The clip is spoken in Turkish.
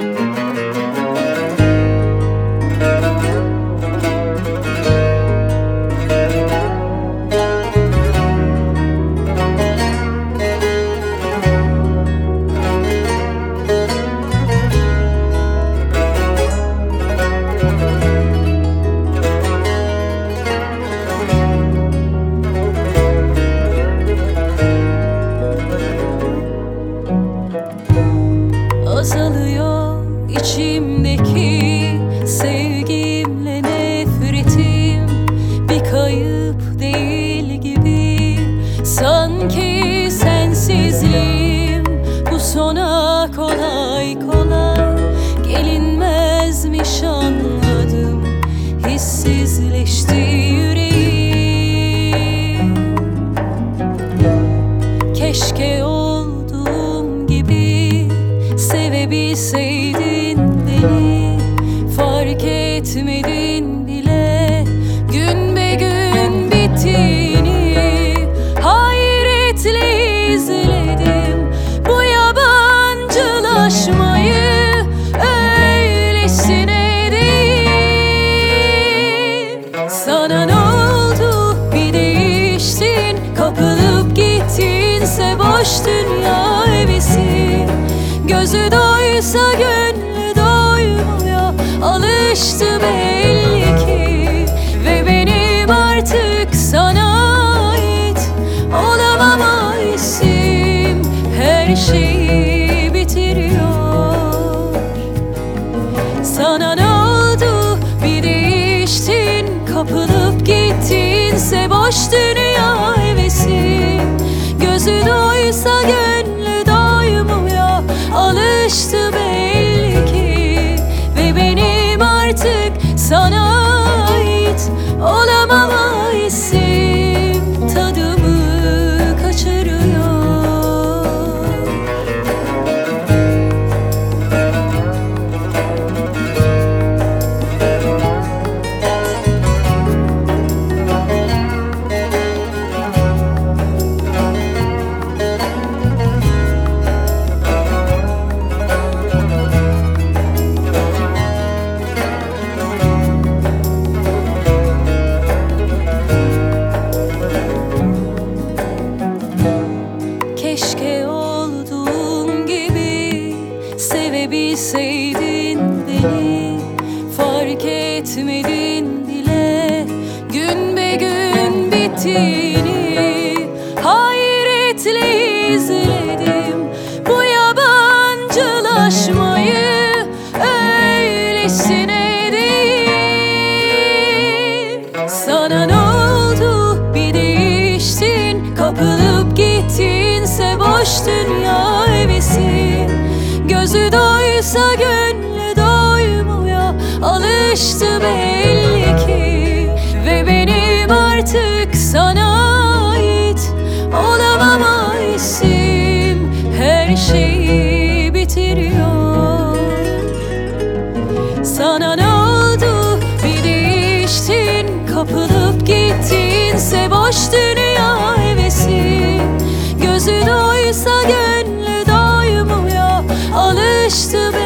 Azalıyor içimdeki sevgimle nefretim, bir kayıp değil gibi. Sanki sensizliğim bu sona kolay kolay gelinmezmiş, anladım. Hissizleşti yüreğim. Keşke olduğum gibi sevebilseydin beni, fark etmedin bile gün be gün bittiğini. Hayretle izledim bu yabancılaşmayı, öylesine değil. Sana ne oldu, bir değiştin, kapılıp gittinse boş dünya hevesi. Gözü doysa gönlü doymuyor, alıştı belli ki. Ve benim artık sana ait olamam, isim her şeyi bitiriyor. Sana ne oldu, bir değiştin, kapılıp gittinse boş dünya hevesi. Gözü doysa gönlü doymuyor, alıştı belli ki. Ve benim artık sana ait olamam, isim tadımı kaçırıyor. Keşke olduğum gibi sevebilseydin beni, fark etmedin bile gün be gün bittiğini. Hayretle izledim bu yabancılaşmayı, öylesine değil. Sana ne oldu, bir değiştin, kapılıp gittinse boş dünya hevesi. Gözü doysa gönlü doymuyor, alıştı belli ki. Ve benim artık sana ait olamam, isim her şeyi bitiriyor. Sana ne oldu, bir değiştin, kapılıp gittinse boş dünya hevesi. Gözü doysa gönlü doymuyor, alıştı